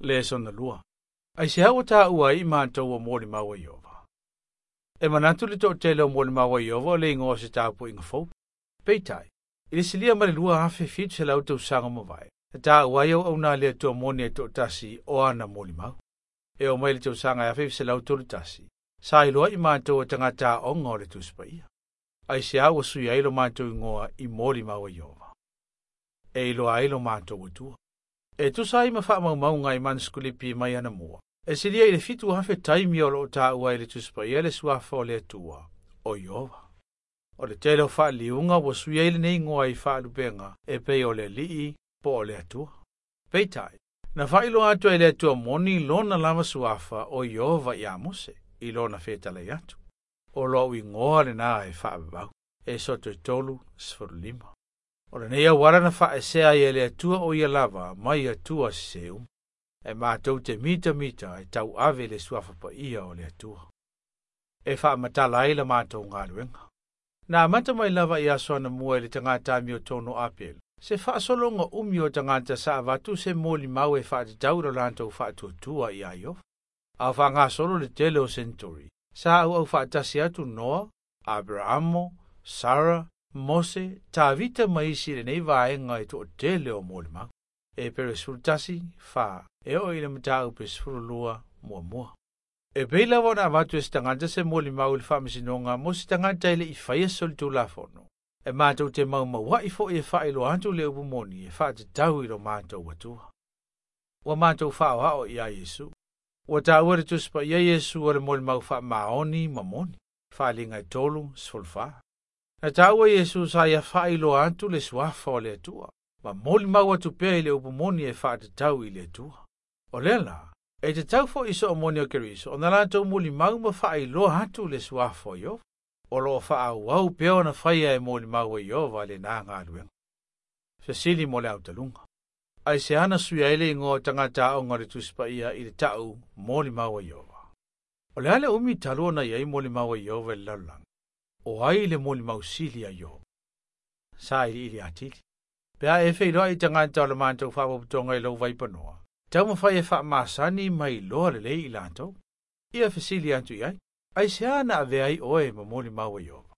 Lesson the lua. I say how ta ua I man to moli mawa yova. E manatu le to tele moli mawa yova le ngo se ta po ingfo. Peitai. Ili silia mali lua hafe fit se lau tau sanga mawai. Ta ua yo au na le to moni to tasi o ana moli mau. E o mai le tau sanga hafe se lau to tasi. Sa iloa I man to tangata o ngore tu spaia. Ai se awa sui ailo man to ngoa I moli mawa yova. E ilo ailo man to utua. E tu sai ma fa mau ngai man skuli pi mai ana mua. E silia ile fitu hafe taimi o lo ta ua ile tu spaia le suafa o le tua o yova. O le tele o wha liunga wa sui ile nei ngoa I wha lupenga e pei o le lii po o le atua. Peitai, na wha ilo atu e le atua moni lona lama suafa o yova I amuse I lona fetala I atu. O lo I ngoa le na e wha babau. E soto I tolu sfuru lima. O le neia warana wha e sea I le atua o ia lava mai atua seum. E mātou te mita e tau ave le suafa pa ia o le atua. E wha matala ai la mātou ngā luenga. Nā mata mai lava I asoana mua le tangata mi o tono apel. Se wha solonga umi o tangata sa avatu se moli mau e wha te tauro lantou wha tuatua I aiof. A wha ngā solo le tele o Centauri. Sa au wha tasi atu Noa, Abrahamo, Sarah, Mose, ta vita maisi le nei vaenga I to tele o moli mau. E pere sultasi, wha, e o ina mta upe sfurulua mua. E peila wana avatu e stanganta se moli mau le whamisinonga mo si tanganta ele I whaia solitu la fono. E mātou te mau wa I fo e whailo antu le upumoni e wha te tau I lo mātou watua. Wa mātou wha o hao I a Yesu. Wa ta uare tuspa I a Yesu o le moli mau wha maoni mamoni. Wha linga I tolu sfulfa. Na ta ua Yesu sa ia whailo antu le suafa o le atua. Ma moli mau atu pea I le upumoni e wha te tau I le atua. O lela. E te tau fo iso o moni o keriso, o nala tau moli mau ma wha I loa hatu le suafo yo. O loa wha au au peo na whaia e moli mau e yo vale nā ngā luenga. Fesili mo le au talunga. Ai se ana sui aile I ngō tangata o ngore tuspa ia I le tau moli mau e yo. O le ale umi talua na iai moli mau e yo vele lalang. O ai le moli mau sili a yo. Sa ili atili. Pea e feiloa I tangata o le mātou whapaputonga I lau vaipanoa. Tau mawhai e wha masani mai loa le lei I lantou. Ia fesili antu iai. Ai se ana ave ai oe ma moli mau e yo.